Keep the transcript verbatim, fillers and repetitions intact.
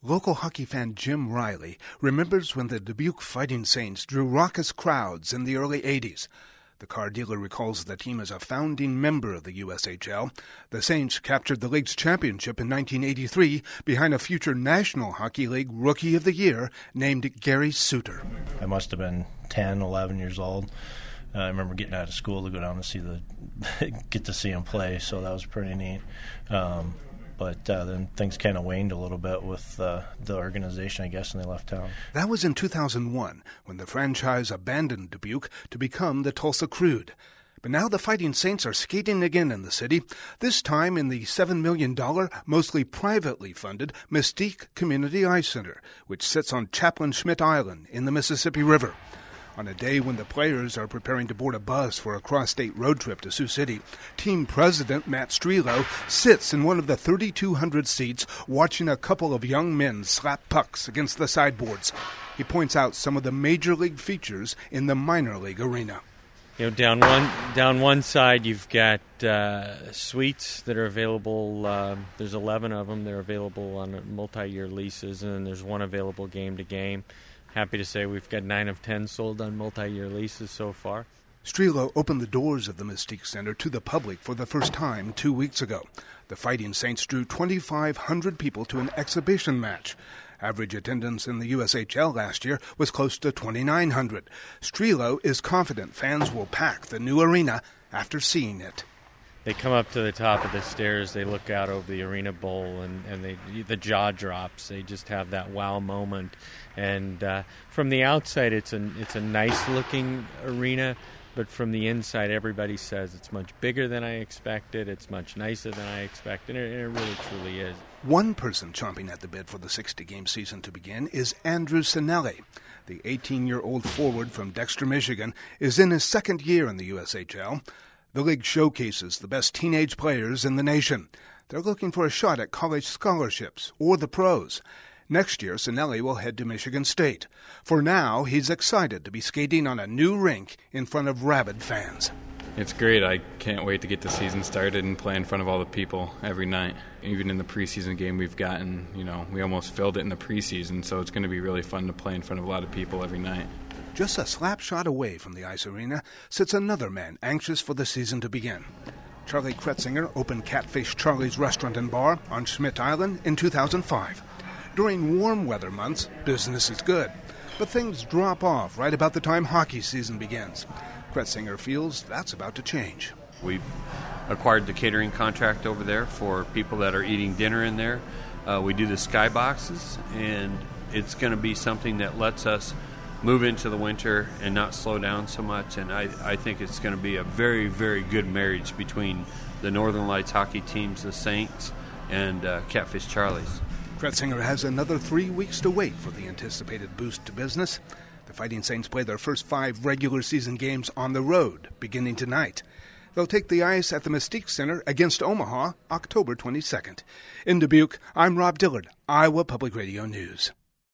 Local hockey fan Jim Riley remembers when the Dubuque Fighting Saints drew raucous crowds in the early eighties. The car dealer recalls the team as a founding member of the U S H L. The Saints captured the league's championship in nineteen eighty-three behind a future National Hockey League Rookie of the Year named Gary Suter. I must have been ten, eleven years old. Uh, I remember getting out of school to go down to see the get to see him play, so that was pretty neat. Um, But uh, then things kind of waned a little bit with uh, the organization, I guess, and they left town. That was in two thousand one, when the franchise abandoned Dubuque to become the Tulsa Crude. But now the Fighting Saints are skating again in the city, this time in the seven million dollars, mostly privately funded Mystique Community Ice Center, which sits on Chaplain Schmidt Island in the Mississippi River. On a day when the players are preparing to board a bus for a cross-state road trip to Sioux City, team president Matt Strelo sits in one of the thirty-two hundred seats watching a couple of young men slap pucks against the sideboards. He points out some of the major league features in the minor league arena. You know, down one down one side, you've got uh, suites that are available. Uh, there's eleven of them. They're available on multi-year leases, and then there's one available game to game. Happy to say we've got nine of ten sold on multi-year leases so far. Strelo opened the doors of the Mystique Center to the public for the first time two weeks ago. The Fighting Saints drew twenty-five hundred people to an exhibition match. Average attendance in the U S H L last year was close to twenty-nine hundred. Strelo is confident fans will pack the new arena after seeing it. They come up to the top of the stairs, they look out over the arena bowl, and, and they, the jaw drops. They just have that wow moment. And uh, from the outside, it's a, it's a nice-looking arena, but from the inside, everybody says it's much bigger than I expected, it's much nicer than I expected, and it, it really truly is. One person chomping at the bit for the sixty-game season to begin is Andrew Sinelli. The eighteen-year-old forward from Dexter, Michigan, is in his second year in the U S H L. The league showcases the best teenage players in the nation. They're looking for a shot at college scholarships or the pros. Next year, Sinelli will head to Michigan State. For now, he's excited to be skating on a new rink in front of rabid fans. It's great. I can't wait to get the season started and play in front of all the people every night. Even in the preseason game we've gotten, you know, we almost filled it in the preseason, so it's going to be really fun to play in front of a lot of people every night. Just a slap shot away from the ice arena sits another man anxious for the season to begin. Charlie Kretzinger opened Catfish Charlie's Restaurant and Bar on Schmidt Island in two thousand five. During warm weather months, business is good, but things drop off right about the time hockey season begins. Kretzinger feels that's about to change. We've acquired the catering contract over there for people that are eating dinner in there. Uh, we do the skyboxes, and it's going to be something that lets us move into the winter and not slow down so much. And I, I think it's going to be a very, very good marriage between the Northern Lights hockey teams, the Saints, and uh, Catfish Charlie's. Kretzinger has another three weeks to wait for the anticipated boost to business. The Fighting Saints play their first five regular season games on the road, beginning tonight. They'll take the ice at the Mystique Center against Omaha, October twenty-second. In Dubuque, I'm Rob Dillard, Iowa Public Radio News.